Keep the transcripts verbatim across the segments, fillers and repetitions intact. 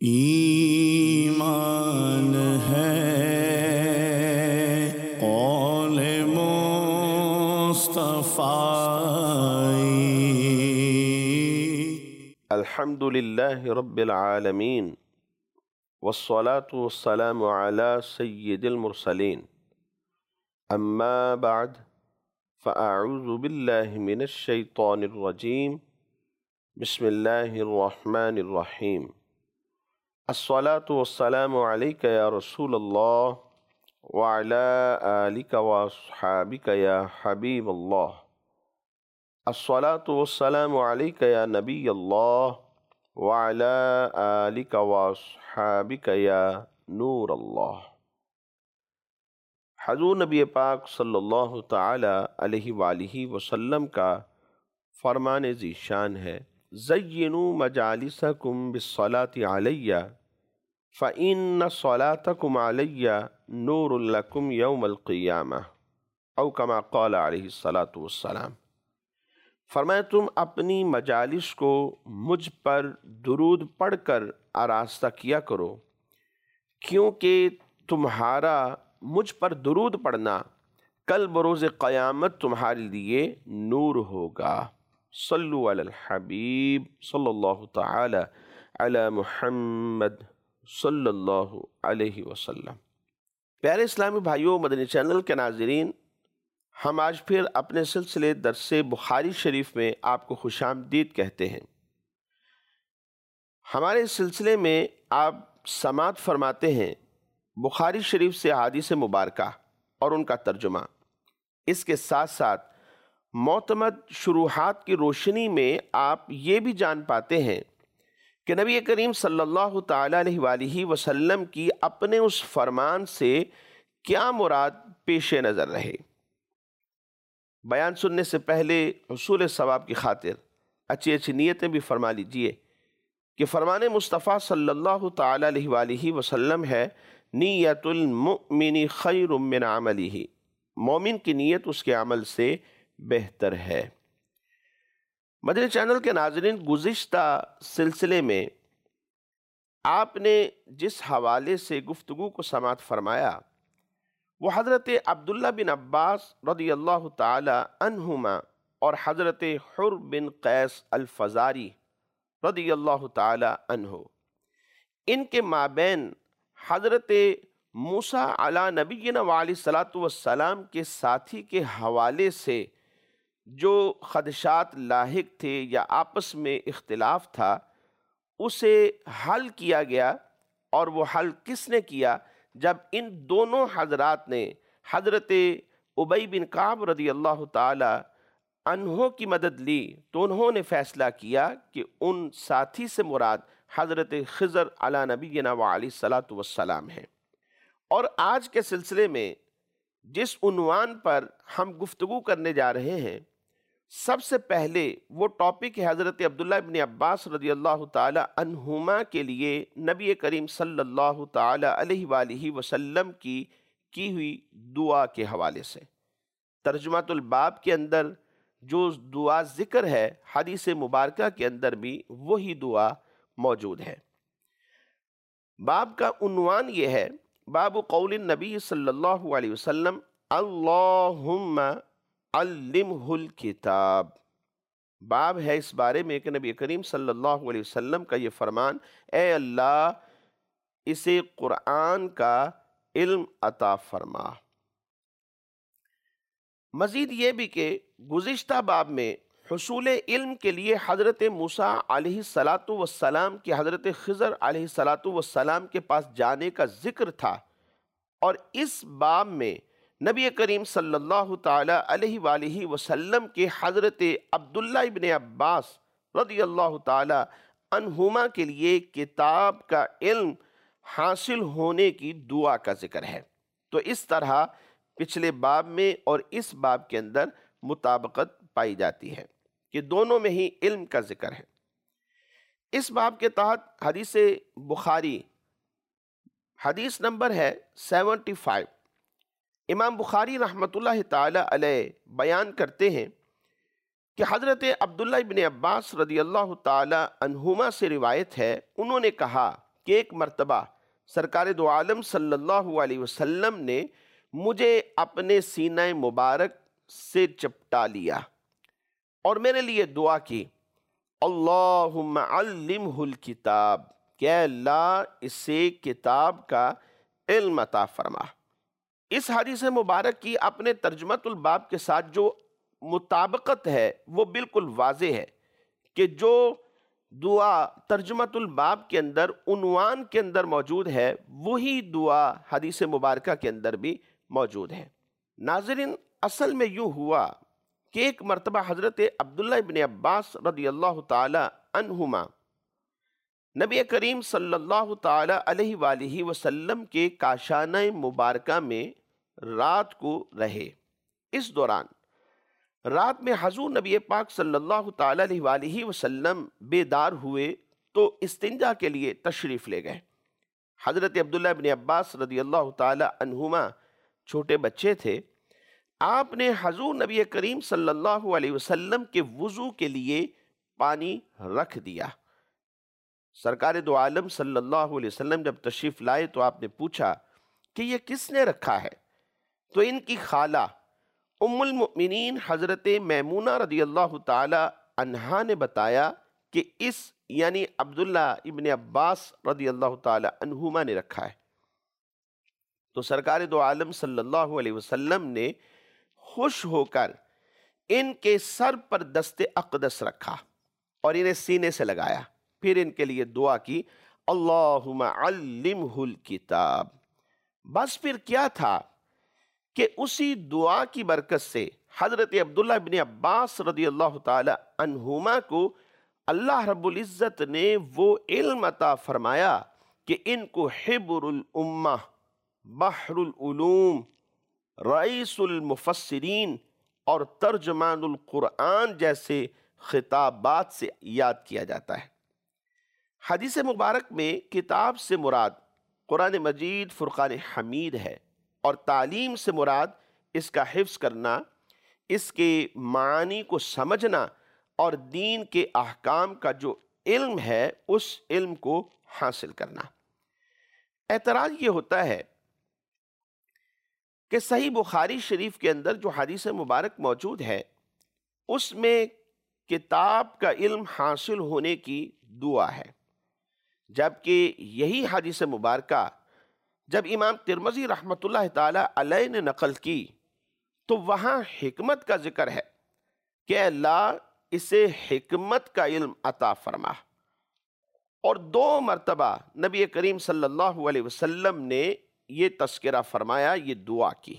ایمان ہے قول مصطفی۔ الحمد للہ رب العالمین والصلاة والسلام علی سید المرسلین، اما بعد فاعوذ باللہ من الشیطان الرجیم، بسم اللہ الرحمن الرحیم۔ الصلاة والسلام علیک یا رسول اللہ وعلی آلک واصحابک یا حبیب اللہ۔ الصلاة والسلام علیک یا نبی اللہ وعلی آلک واصحابک یا نور اللہ۔ حضور نبی پاک صلی اللہ تعالی علیہ وآلہ وسلم کا فرمان ذی شان ہے، زینوا مجالسکم بالصلاة علی فإن صلاتکم علی نور لکم یوم القیامہ، او کما قال علیہ الصلاة والسلام۔ فرمایا تم اپنی مجالس کو مجھ پر درود پڑھ کر آراستہ کیا کرو، کیونکہ تمہارا مجھ پر درود پڑھنا کل بروز قیامت تمہارے لیے نور ہوگا۔ صلو علی الحبیب صلی اللہ تعالی علی محمد صلی اللہ علیہ وسلم۔ پیارے اسلامی بھائیوں، مدنی چینل کے ناظرین، ہم آج پھر اپنے سلسلے درس بخاری شریف میں آپ کو خوش آمدید کہتے ہیں۔ ہمارے اس سلسلے میں آپ سماعت فرماتے ہیں بخاری شریف سے احادیث مبارکہ اور ان کا ترجمہ۔ اس کے ساتھ ساتھ معتمد شروحات کی روشنی میں آپ یہ بھی جان پاتے ہیں کہ نبی کریم صلی اللہ تعالیٰ علیہ وآلہ وسلم کی اپنے اس فرمان سے کیا مراد پیش نظر رہے۔ بیان سننے سے پہلے حصول ثواب کی خاطر اچھی اچھی نیتیں بھی فرما لیجئے کہ فرمان مصطفیٰ صلی اللہ تعالیٰ علیہ وآلہ وسلم ہے، نیت المؤمن خیر من عملہ، مومن کی نیت اس کے عمل سے بہتر ہے۔ مدنی چینل کے ناظرین، گزشتہ سلسلے میں آپ نے جس حوالے سے گفتگو کو سماعت فرمایا وہ حضرت عبداللہ بن عباس رضی اللہ تعالی عنہما اور حضرت حر بن قیس الفزاری رضی اللہ تعالی عنہ، ان کے مابین حضرت موسیٰ علی نبینا وعلیہ الصلاۃ والسلام کے ساتھی کے حوالے سے جو خدشات لاحق تھے یا آپس میں اختلاف تھا، اسے حل کیا گیا۔ اور وہ حل کس نے کیا؟ جب ان دونوں حضرات نے حضرت ابی بن کعب رضی اللہ تعالی عنہ کی مدد لی تو انہوں نے فیصلہ کیا کہ ان ساتھی سے مراد حضرت خضر علی نبینا وعلیہ الصلاۃ والسلام ہیں۔ اور آج کے سلسلے میں جس عنوان پر ہم گفتگو کرنے جا رہے ہیں، سب سے پہلے وہ ٹاپک ہے حضرت عبداللہ بن عباس رضی اللہ تعالی عنہما کے لیے نبی کریم صلی اللہ تعالی علیہ وآلہ وسلم کی کی ہوئی دعا کے حوالے سے۔ ترجمۃ الباب کے اندر جو دعا ذکر ہے، حدیث مبارکہ کے اندر بھی وہی دعا موجود ہے۔ باب کا عنوان یہ ہے، باب قول النبی صلی اللہ علیہ وسلم اللہم علمہ الکتاب۔ باب ہے اس بارے میں کہ نبی کریم صلی اللہ علیہ وسلم کا یہ فرمان، اے اللہ اسے قرآن کا علم عطا فرما۔ مزید یہ بھی کہ گزشتہ باب میں حصول علم کے لیے حضرت موسیٰ علیہ الصلاۃ والسلام کی حضرت خضر علیہ الصلاۃ والسلام کے پاس جانے کا ذکر تھا، اور اس باب میں نبی کریم صلی اللہ تعالی علیہ وآلہ وسلم کے حضرت عبداللہ ابن عباس رضی اللہ تعالی عنہما کے لیے کتاب کا علم حاصل ہونے کی دعا کا ذکر ہے۔ تو اس طرح پچھلے باب میں اور اس باب کے اندر مطابقت پائی جاتی ہے کہ دونوں میں ہی علم کا ذکر ہے۔ اس باب کے تحت حدیث بخاری حدیث نمبر ہے سیونٹی فائیو۔ امام بخاری رحمۃ اللہ تعالی علیہ بیان کرتے ہیں کہ حضرت عبداللہ ابن عباس رضی اللہ تعالی عنہما سے روایت ہے، انہوں نے کہا کہ ایک مرتبہ سرکار دو عالم صلی اللہ علیہ وسلم نے مجھے اپنے سینہ مبارک سے چپٹا لیا اور میرے لیے دعا کی، اللہم علمہ الکتاب، کہ اے اللہ اسے کتاب کا علم عطا فرما۔ اس حدیث مبارک کی اپنے ترجمۃ الباب کے ساتھ جو مطابقت ہے وہ بالکل واضح ہے کہ جو دعا ترجمۃ الباب کے اندر عنوان کے اندر موجود ہے وہی دعا حدیث مبارکہ کے اندر بھی موجود ہے۔ ناظرین، اصل میں یوں ہوا کہ ایک مرتبہ حضرت عبداللہ ابن عباس رضی اللہ تعالی عنہما نبی کریم صلی اللہ تعالی علیہ وآلہ وسلم کے کاشانہ مبارکہ میں رات کو رہے۔ اس دوران رات میں حضور نبی پاک صلی اللہ تعالی علیہ وآلہ وسلم بیدار ہوئے تو استنجا کے لیے تشریف لے گئے۔ حضرت عبداللہ ابن عباس رضی اللہ تعالی عنہما چھوٹے بچے تھے۔ آپ نے حضور نبی کریم صلی اللہ علیہ وسلم کے وضو کے لیے پانی رکھ دیا۔ سرکار دو عالم صلی اللہ علیہ وسلم جب تشریف لائے تو آپ نے پوچھا کہ یہ کس نے رکھا ہے؟ تو ان کی خالہ ام المؤمنین حضرت میمونہ رضی اللہ تعالی عنہا نے بتایا کہ اس یعنی عبداللہ ابن عباس رضی اللہ تعالی عنہما نے رکھا ہے۔ تو سرکار دو عالم صلی اللہ علیہ وسلم نے خوش ہو کر ان کے سر پر دست اقدس رکھا اور انہیں سینے سے لگایا، پھر ان کے لیے دعا کی، اللہم علمہ الکتاب۔ بس پھر کیا تھا کہ اسی دعا کی برکت سے حضرت عبداللہ ابن عباس رضی اللہ تعالی عنہما کو اللہ رب العزت نے وہ علم عطا فرمایا کہ ان کو حبر الامہ، بحر العلوم، رئیس المفسرین اور ترجمان القرآن جیسے خطابات سے یاد کیا جاتا ہے۔ حدیث مبارک میں کتاب سے مراد قرآن مجید فرقان حمید ہے اور تعلیم سے مراد اس کا حفظ کرنا، اس کے معانی کو سمجھنا اور دین کے احکام کا جو علم ہے اس علم کو حاصل کرنا۔ اعتراض یہ ہوتا ہے کہ صحیح بخاری شریف کے اندر جو حدیث مبارک موجود ہے اس میں کتاب کا علم حاصل ہونے کی دعا ہے، جبکہ یہی حدیث مبارکہ جب امام ترمذی رحمۃ اللہ تعالی علیہ نے نقل کی تو وہاں حکمت کا ذکر ہے کہ اے اللہ اسے حکمت کا علم عطا فرما، اور دو مرتبہ نبی کریم صلی اللہ علیہ وسلم نے یہ تذکرہ فرمایا، یہ دعا کی۔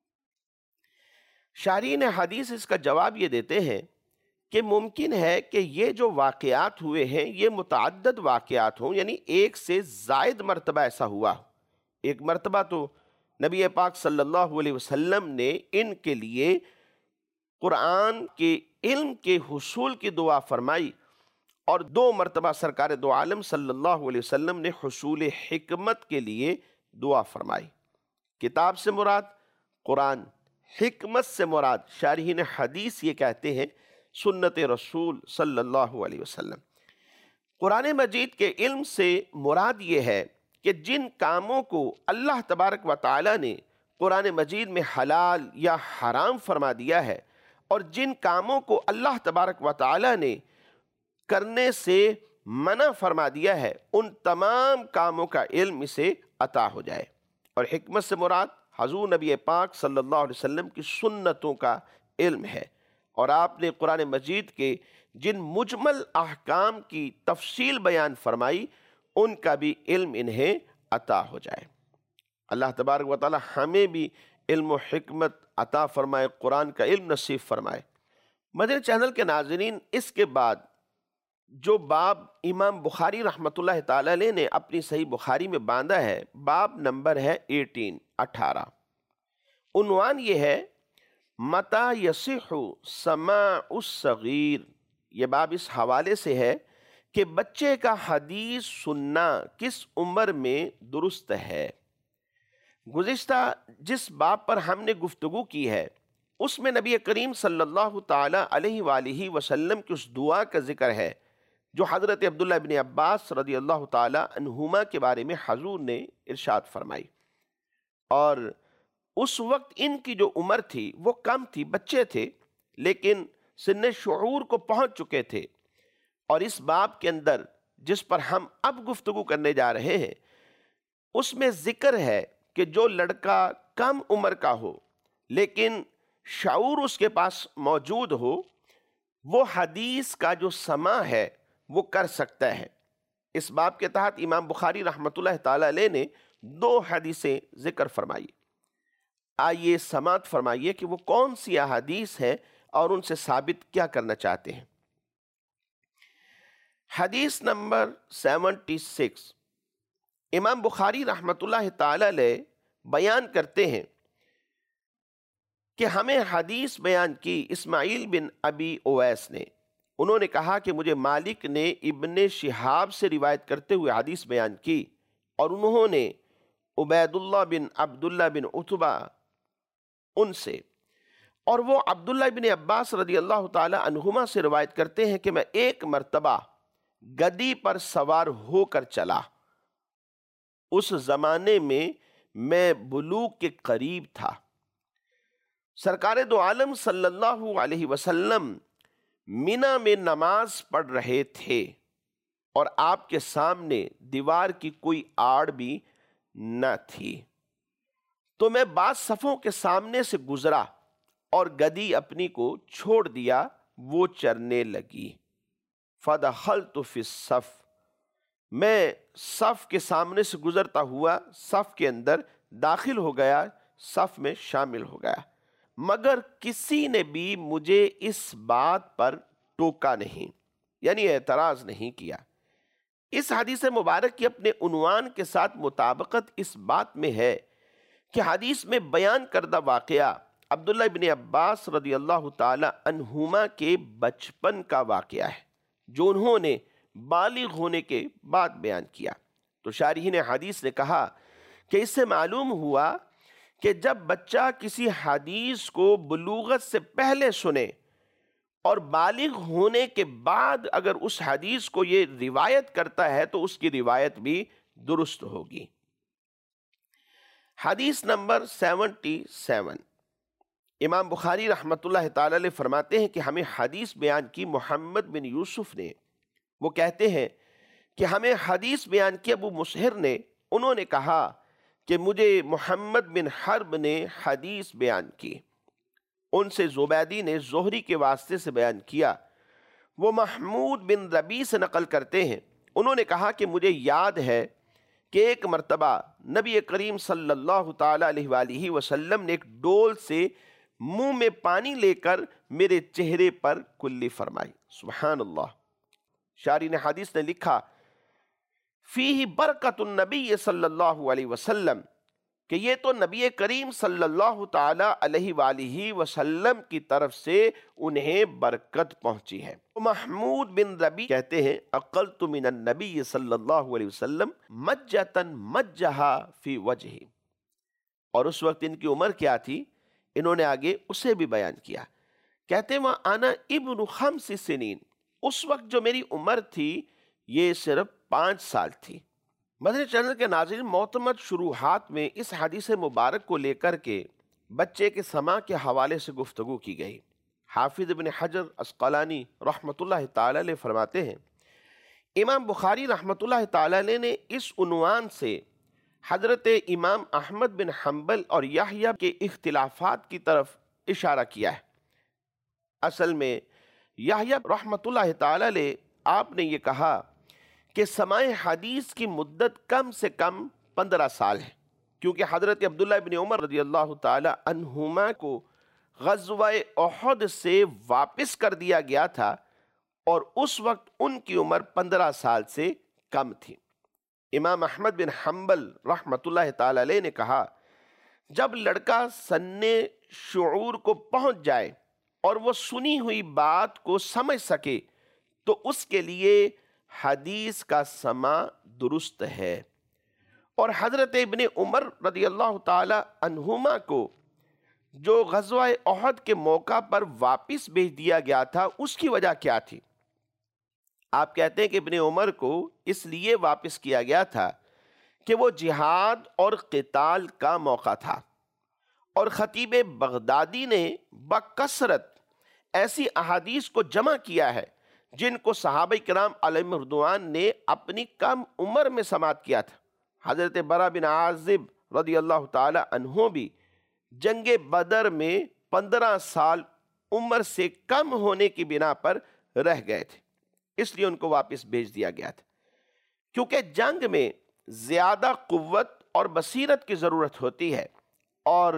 شارحین حدیث اس کا جواب یہ دیتے ہیں کہ ممکن ہے کہ یہ جو واقعات ہوئے ہیں یہ متعدد واقعات ہوں، یعنی ایک سے زائد مرتبہ ایسا ہوا۔ ایک مرتبہ تو نبی پاک صلی اللہ علیہ وسلم نے ان کے لیے قرآن کے علم کے حصول کی دعا فرمائی، اور دو مرتبہ سرکار دو عالم صلی اللہ علیہ وسلم نے حصول حکمت کے لیے دعا فرمائی۔ کتاب سے مراد قرآن، حکمت سے مراد شارحین حدیث یہ کہتے ہیں سنت رسول صلی اللہ علیہ وسلم۔ قرآن مجید کے علم سے مراد یہ ہے کہ جن کاموں کو اللہ تبارک و تعالی نے قرآن مجید میں حلال یا حرام فرما دیا ہے اور جن کاموں کو اللہ تبارک و تعالی نے کرنے سے منع فرما دیا ہے ان تمام کاموں کا علم اسے عطا ہو جائے۔ اور حکمت سے مراد حضور نبی پاک صلی اللہ علیہ وسلم کی سنتوں کا علم ہے، اور آپ نے قرآن مجید کے جن مجمل احکام کی تفصیل بیان فرمائی ان کا بھی علم انہیں عطا ہو جائے۔ اللہ تبارک و تعالی ہمیں بھی علم و حکمت عطا فرمائے، قرآن کا علم نصیب فرمائے۔ مدنی چینل کے ناظرین، اس کے بعد جو باب امام بخاری رحمۃ اللہ تعالی علیہ نے اپنی صحیح بخاری میں باندھا ہے، باب نمبر ہے اٹھارہ اٹھارہ۔ عنوان یہ ہے متى یصح سماع الصغیر۔ یہ باب اس حوالے سے ہے کہ بچے کا حدیث سننا کس عمر میں درست ہے۔ گزشتہ جس باب پر ہم نے گفتگو کی ہے اس میں نبی کریم صلی اللہ تعالی علیہ وآلہ وسلم کی اس دعا کا ذکر ہے جو حضرت عبداللہ ابن عباس رضی اللہ تعالی عنہما کے بارے میں حضور نے ارشاد فرمائی۔ اور اس وقت ان کی جو عمر تھی وہ کم تھی، بچے تھے، لیکن سن شعور کو پہنچ چکے تھے۔ اور اس باب کے اندر جس پر ہم اب گفتگو کرنے جا رہے ہیں اس میں ذکر ہے کہ جو لڑکا کم عمر کا ہو لیکن شعور اس کے پاس موجود ہو، وہ حدیث کا جو سماع ہے وہ کر سکتا ہے۔ اس باب کے تحت امام بخاری رحمۃ اللہ تعالی علیہ نے دو حدیثیں ذکر فرمائی۔ آئیے سماعت فرمائیے کہ وہ کون سی احادیث ہیں اور ان سے ثابت کیا کرنا چاہتے ہیں۔ حدیث نمبر سیونٹی سکس، امام بخاری رحمۃ اللہ تعالی علیہ بیان کرتے ہیں کہ ہمیں حدیث بیان کی اسماعیل بن ابی اویس نے۔ انہوں نے کہا کہ مجھے مالک نے ابن شہاب سے روایت کرتے ہوئے حدیث بیان کی، اور انہوں نے عبید اللہ بن عبداللہ بن عتبہ ان سے، اور وہ عبداللہ بن عباس رضی اللہ تعالی عنہما سے روایت کرتے ہیں کہ میں ایک مرتبہ گدی پر سوار ہو کر چلا۔ اس زمانے میں میں بلوغ کے قریب تھا۔ سرکار دو عالم صلی اللہ علیہ وسلم مینا میں نماز پڑھ رہے تھے اور آپ کے سامنے دیوار کی کوئی آڑ بھی نہ تھی، تو میں بعض صفوں کے سامنے سے گزرا اور گدی اپنی کو چھوڑ دیا، وہ چرنے لگی۔ فدخلت فی الصف، میں صف کے سامنے سے گزرتا ہوا صف کے اندر داخل ہو گیا، صف میں شامل ہو گیا، مگر کسی نے بھی مجھے اس بات پر ٹوکا نہیں، یعنی اعتراض نہیں کیا۔ اس حدیث مبارک کی اپنے عنوان کے ساتھ مطابقت اس بات میں ہے کہ حدیث میں بیان کردہ واقعہ عبداللہ ابن عباس رضی اللہ تعالی عنہما کے بچپن کا واقعہ ہے، جو انہوں نے بالغ ہونے کے بعد بیان کیا۔ تو شارحین حدیث نے کہا کہ اس سے معلوم ہوا کہ جب بچہ کسی حدیث کو بلوغت سے پہلے سنے اور بالغ ہونے کے بعد اگر اس حدیث کو یہ روایت کرتا ہے تو اس کی روایت بھی درست ہوگی۔ حدیث نمبر سیونٹی سیون، امام بخاری رحمۃ اللہ تعالی علیہ فرماتے ہیں کہ ہمیں حدیث بیان کی محمد بن یوسف نے۔ وہ کہتے ہیں کہ ہمیں حدیث بیان کی ابو مسہر نے۔ انہوں نے کہا کہ مجھے محمد بن حرب نے حدیث بیان کی، ان سے زبیدی نے زہری کے واسطے سے بیان کیا۔ وہ محمود بن ربی سے نقل کرتے ہیں، انہوں نے کہا کہ مجھے یاد ہے کہ ایک مرتبہ نبی کریم صلی اللہ تعالی علیہ وآلہ وسلم نے ایک ڈول سے منہ میں پانی لے کر میرے چہرے پر کلی فرمائی۔ سبحان اللہ۔ شارحین حدیث نے لکھا فیہ برکت النبی صلی اللہ علیہ وسلم، کہ یہ تو نبی کریم صلی اللہ تعالی علیہ وآلہ وسلم کی طرف سے انہیں برکت پہنچی ہے۔ محمود بن ربی کہتے ہیں اقلت من النبی صلی اللہ علیہ وسلم مجّتن مجّہا فی وجہی، اور اس وقت ان کی عمر کیا تھی انہوں نے آگے اسے بھی بیان کیا۔ کہتے ہیں وَأَنَا ابن خمس سنین، اس وقت جو میری عمر تھی یہ صرف پانچ سال تھی۔ مدنی چینل کے ناظرین، معتمد شروحات میں اس حدیث مبارک کو لے کر کے بچے کے سماع کے حوالے سے گفتگو کی گئی۔ حافظ ابن حجر عسقلانی رحمۃ اللہ تعالی علیہ فرماتے ہیں امام بخاری رحمۃ اللہ تعالی علیہ نے اس عنوان سے حضرت امام احمد بن حنبل اور یحییٰ کے اختلافات کی طرف اشارہ کیا ہے۔ اصل میں یحییٰ رحمۃ اللہ تعالی علیہ آپ نے یہ کہا کہ سماع حدیث کی مدت کم سے کم پندرہ سال ہے، کیونکہ حضرت عبداللہ ابن عمر رضی اللہ تعالی عنہما کو غزوہ احد سے واپس کر دیا گیا تھا اور اس وقت ان کی عمر پندرہ سال سے کم تھی۔ امام احمد بن حنبل رحمۃ اللہ تعالی علیہ نے کہا جب لڑکا سن شعور کو پہنچ جائے اور وہ سنی ہوئی بات کو سمجھ سکے تو اس کے لیے حدیث کا سماع درست ہے۔ اور حضرت ابن عمر رضی اللہ تعالی عنہما کو جو غزوہ احد کے موقع پر واپس بھیج دیا گیا تھا اس کی وجہ کیا تھی؟ آپ کہتے ہیں کہ ابن عمر کو اس لیے واپس کیا گیا تھا کہ وہ جہاد اور قتال کا موقع تھا، اور خطیب بغدادی نے بکثرت ایسی احادیث کو جمع کیا ہے جن کو صحابہ کرام علیہم رضوان نے اپنی کم عمر میں سماعت کیا تھا۔ حضرت برا بن عازب رضی اللہ تعالی عنہ بھی جنگ بدر میں پندرہ سال عمر سے کم ہونے کی بنا پر رہ گئے تھے، اس لیے ان کو واپس بھیج دیا گیا تھا، کیونکہ جنگ میں زیادہ قوت اور بصیرت کی ضرورت ہوتی ہے، اور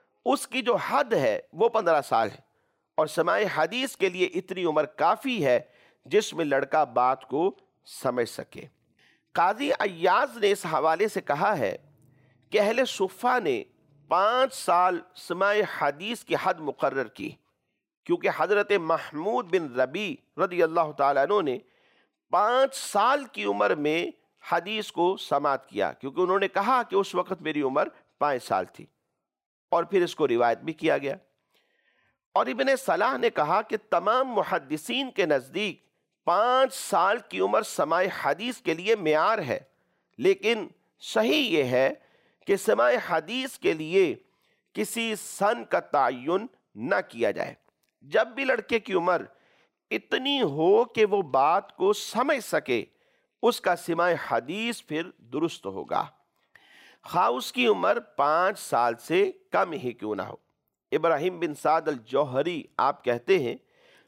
اس کی جو حد ہے وہ پندرہ سال ہے، اور سماع حدیث کے لیے اتنی عمر کافی ہے جس میں لڑکا بات کو سمجھ سکے۔ قاضی عیاض نے اس حوالے سے کہا ہے کہ اہل صفہ نے پانچ سال سماع حدیث کی حد مقرر کی، کیونکہ حضرت محمود بن ربی رضی اللہ تعالیٰ عنہ نے پانچ سال کی عمر میں حدیث کو سماعت کیا، کیونکہ انہوں نے کہا کہ اس وقت میری عمر پانچ سال تھی، اور پھر اس کو روایت بھی کیا گیا۔ اور ابن صلاح نے کہا کہ تمام محدثین کے نزدیک پانچ سال کی عمر سماع حدیث کے لیے معیار ہے، لیکن صحیح یہ ہے کہ سماع حدیث کے لیے کسی سن کا تعین نہ کیا جائے۔ جب بھی لڑکے کی عمر اتنی ہو کہ وہ بات کو سمجھ سکے، اس کا سماع حدیث پھر درست ہوگا، خواہ اس کی عمر پانچ سال سے کم ہی کیوں نہ ہو۔ ابراہیم بن سعد الجوہری آپ کہتے ہیں،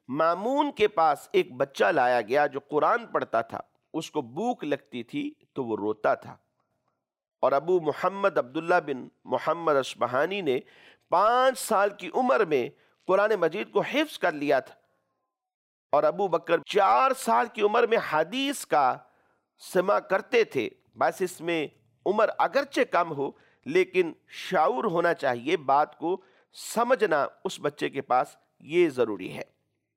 مامون کے پاس ایک بچہ لایا گیا جو قرآن پڑھتا تھا، اس کو بھوک لگتی تھی تو وہ روتا تھا، اور ابو محمد عبداللہ بن محمد اصبہانی نے پانچ سال کی عمر میں قرآن مجید کو حفظ کر لیا تھا، اور ابو بکر چار سال کی عمر میں حدیث کا سماع کرتے تھے۔ بس اس میں عمر اگرچہ کم ہو لیکن شعور ہونا چاہیے، بات کو سمجھنا اس بچے کے پاس یہ ضروری ہے۔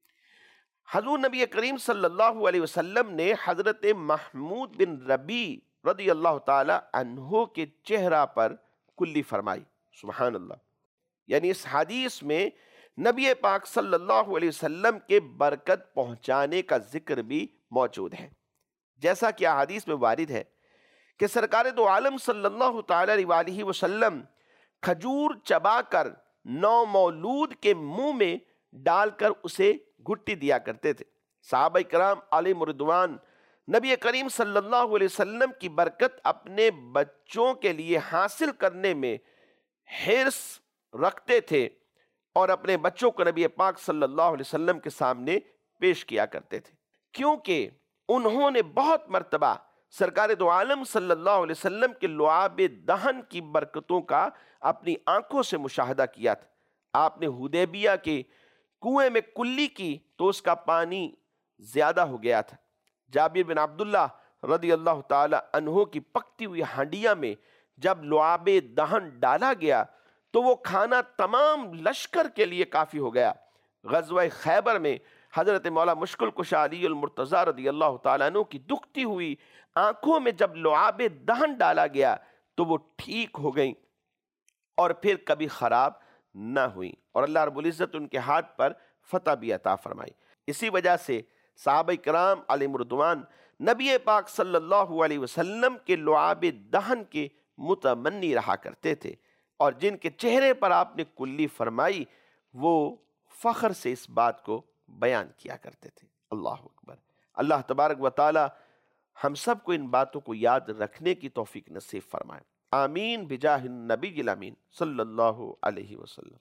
حضور نبی کریم صلی اللہ علیہ وسلم نے حضرت محمود بن ربی رضی اللہ تعالی عنہ کے چہرہ پر کلی فرمائی، سبحان اللہ، یعنی اس حدیث میں نبی پاک صلی اللہ علیہ وسلم کے برکت پہنچانے کا ذکر بھی موجود ہے، جیسا کہ حدیث میں وارد ہے کہ سرکار دو عالم صلی اللہ تعالی علیہ وسلم کھجور چبا کر نو مولود کے منہ میں ڈال کر اسے گھٹی دیا کرتے تھے۔ صحابہ کرام علیہم رضوان نبی کریم صلی اللہ علیہ وسلم کی برکت اپنے بچوں کے لیے حاصل کرنے میں حرص رکھتے تھے، اور اپنے بچوں کو نبی پاک صلی اللہ علیہ وسلم کے سامنے پیش کیا کرتے تھے، کیونکہ انہوں نے بہت مرتبہ سرکار دو عالم صلی اللہ علیہ وسلم کے لعاب دہن کی برکتوں کا اپنی آنکھوں سے مشاہدہ کیا تھا۔ آپ نے حدیبیہ کے کنویں میں کلی کی تو اس کا پانی زیادہ ہو گیا تھا۔ جابر بن عبداللہ رضی اللہ تعالی عنہ کی پکتی ہوئی ہانڈیاں میں جب لعاب دہن ڈالا گیا تو وہ کھانا تمام لشکر کے لیے کافی ہو گیا۔ غزوہ خیبر میں حضرت مولا مشکل کشا علی المرتضیٰ رضی اللہ تعالیٰ عنہ کی دکھتی ہوئی آنکھوں میں جب لعاب دہن ڈالا گیا تو وہ ٹھیک ہو گئیں اور پھر کبھی خراب نہ ہوئیں، اور اللہ رب العزت ان کے ہاتھ پر فتح بھی عطا فرمائی۔ اسی وجہ سے صحابہ کرام علیہم رضوان نبی پاک صلی اللہ علیہ وسلم کے لعاب دہن کے متمنی رہا کرتے تھے، اور جن کے چہرے پر آپ نے کلی فرمائی وہ فخر سے اس بات کو بیان کیا کرتے تھے۔ اللہ اکبر۔ اللہ تبارک و تعالی ہم سب کو ان باتوں کو یاد رکھنے کی توفیق نصیب فرمائے، آمین بجاہ النبی الامین صلی اللہ علیہ وسلم۔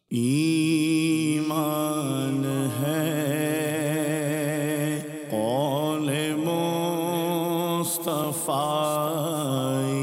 ایمان ہے قول مصطفیٰ